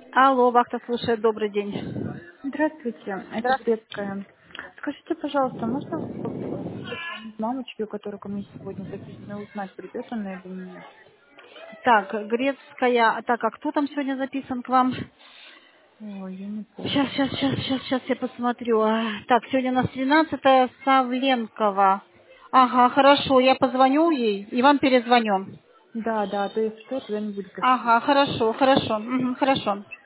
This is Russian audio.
Алло, вахта слушает, добрый день. Здравствуйте, это Здравствуйте. Грецкая. Скажите, пожалуйста, можно позвонить мамочке, которая ко мне сегодня записана, и узнать, придет она или нет? Так, Грецкая, так, а кто там сегодня записан к вам? Ой, я не Сейчас, помню. сейчас, сейчас, сейчас, сейчас я посмотрю. Так, сегодня у нас 13 Савленкова. Ага, хорошо, я позвоню ей и вам перезвоню. Да, да, то есть что, когда-нибудь Ага, запишите. хорошо, хорошо, хорошо.